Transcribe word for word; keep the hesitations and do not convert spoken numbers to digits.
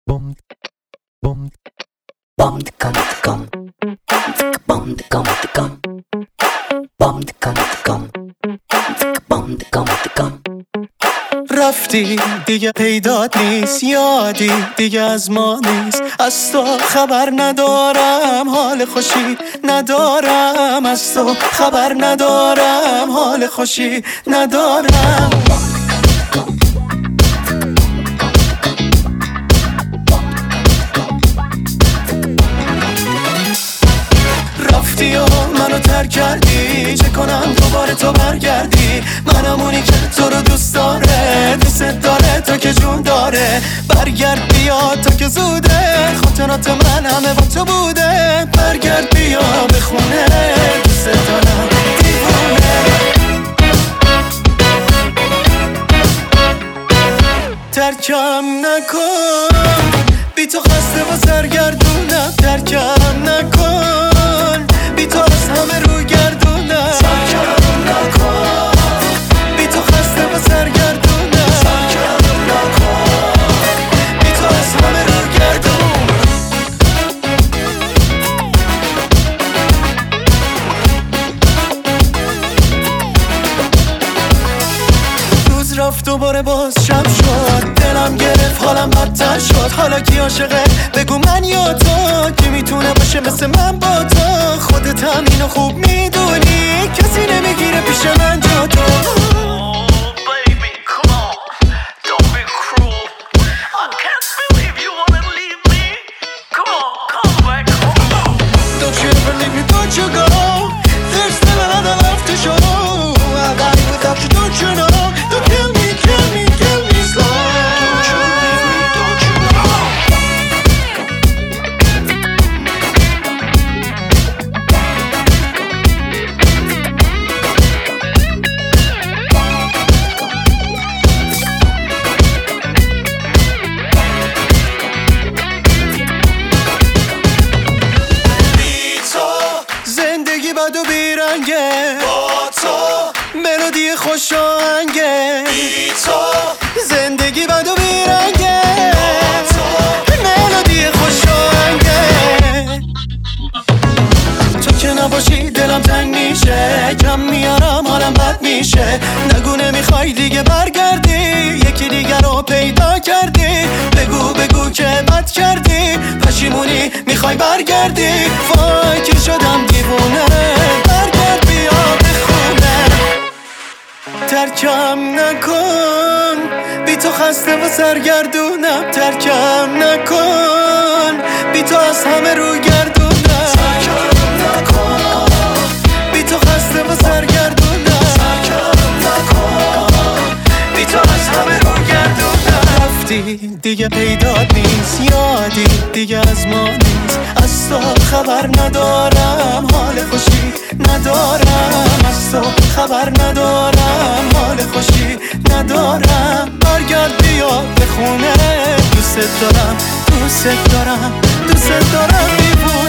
Bom, bom, bom de cam de cam, bom de cam de cam, bom de cam de cam, bom de cam de cam. رفتی دیگه پیدات نیست، یادی دیگه از ما نیست. از تو خبر ندارم، حال خوشی ندارم. از تو خبر ندارم، حال خوشی ندارم. رفتی و منو ترک کردی، چه کنم دوباره تو برگردی؟ منم اونی که تو رو دوست داره، دوست داره تو که جون داره. برگرد بیا تو که زوده، خاطرات من همه با تو بوده. برگرد بیا به خونه، دوست دارم دیوونه. ترکم نکن، بی تو خسته و سرگردونم. ترکم نکن، بی تو از همه رو گردونم. ترکم نکن، بی تو خسته و سرگردونم. ترکم نکن، بی تو از همه رو گردونم. روز رفت دوباره باز شب شد، دلم گرفت حالم بدتر شد. حالا کی عاشقه بگو، من یا تو؟ کی میتونه باشه مثل من با تو؟ خودت هم اینو خوب میدونی، کسی نمیگیره پیش من جا تو. Don't you ever leave me, don't you go. There's still another love to show. I got it without you, don't you know? Don't kill me, kill me, kill me slow. Don't you leave me, don't you know? بی تو زندگی بد و بیرنگه، با تو ملودی خوش آهنگه. بی تو زندگی بد و بیرنگه، با تو ملودی خوش آهنگه. تو که نباشی دلم تنگ میشه، کم میارم حالم بد میشه. نگو نمیخوای دیگه برگردی، یکی دیگر رو پیدا کردی. بگو بگو که بد کردی، پشیمونی میخوای برگردی. وای که شدم دیوونه، برگرد بیا به خونه. ترکم نکن، بی تو خسته و سرگردونم. ترکم نکن، بی تو از همه رو گردونم. ترکم نکن، بی تو خسته و سرگردونم. ترکم نکن، بی تو از همه رو گردونم. رفتی دیگه پیدات نیست، یادی دیگه از ما نیست. از تو خبر ندارم، حال خوشی ندارم. از تو خبر ندارم، حال خوشی ندارم. برگرد بیا به خونه، دوست دارم دوست دارم دوست دارم دیوونه.